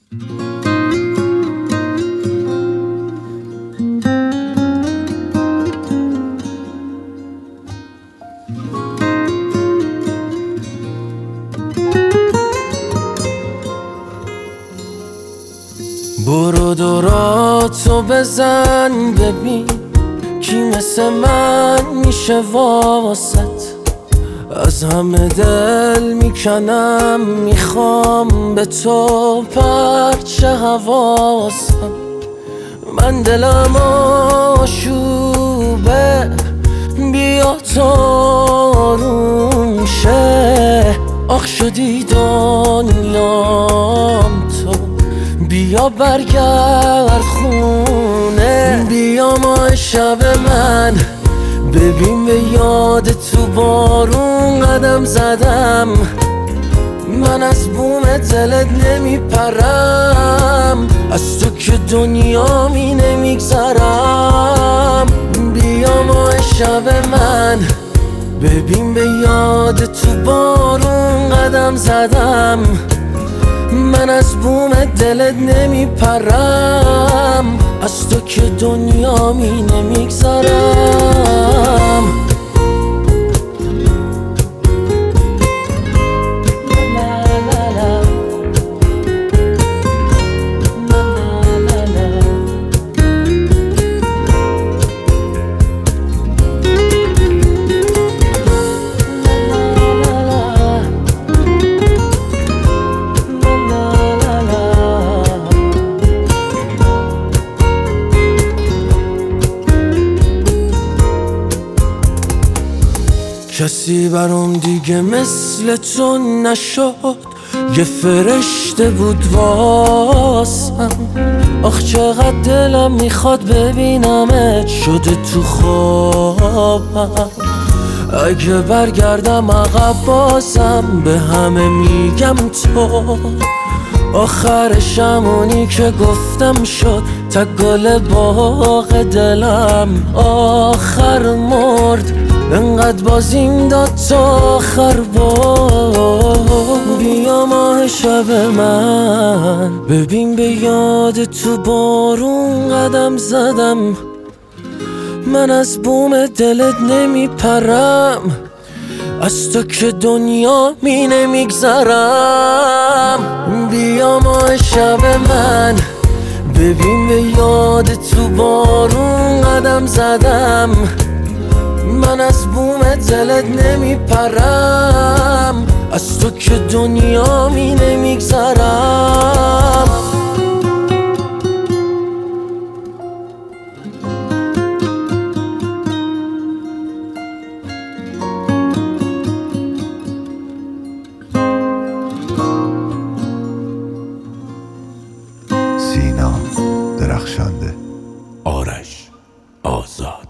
برو دوراتو بزن ببین کی مثل من میشه واسط. از همه دل میکنم میخوام به تو پرچه حواسم. من دلم آشوبه بیا تو آروم شه. آخ شدی دنیام تو بیا برگرد خونه. بیا ماه شب من ببین به یاد تو بارون قدم زدم. من از بوم دلت نمیپرم از تو که دنیا می نمیگذرم. بیا ماه شب من ببین به یاد تو بارون قدم زدم. من از بوم دلت نمیپرم از تو که دنیا می نمیگذرم. کسی برام دیگه مثل تو نشد، یه فرشته بود واسم. آخ چقدر دلم میخواد ببینمت شده تو خوابم. اگه برگردم عقب بازم به همه میگم تو آخرشم اونی که گفتم شد تا گل باغ دلم. آخر مرد انقدر بازیم داد تا آخر بار. بیا ماه شب من ببین به یاد تو بارون قدم زدم. من از بوم دلت نمیپرم از تو که دنیا می نمیگذرم. بیا ماه شب من ببین به یاد تو بارون قدم زدم. من از بوم دلت نمیپرم از تو که دنیا می نمیگذرم. سینا درخشنده، آرش آزاد.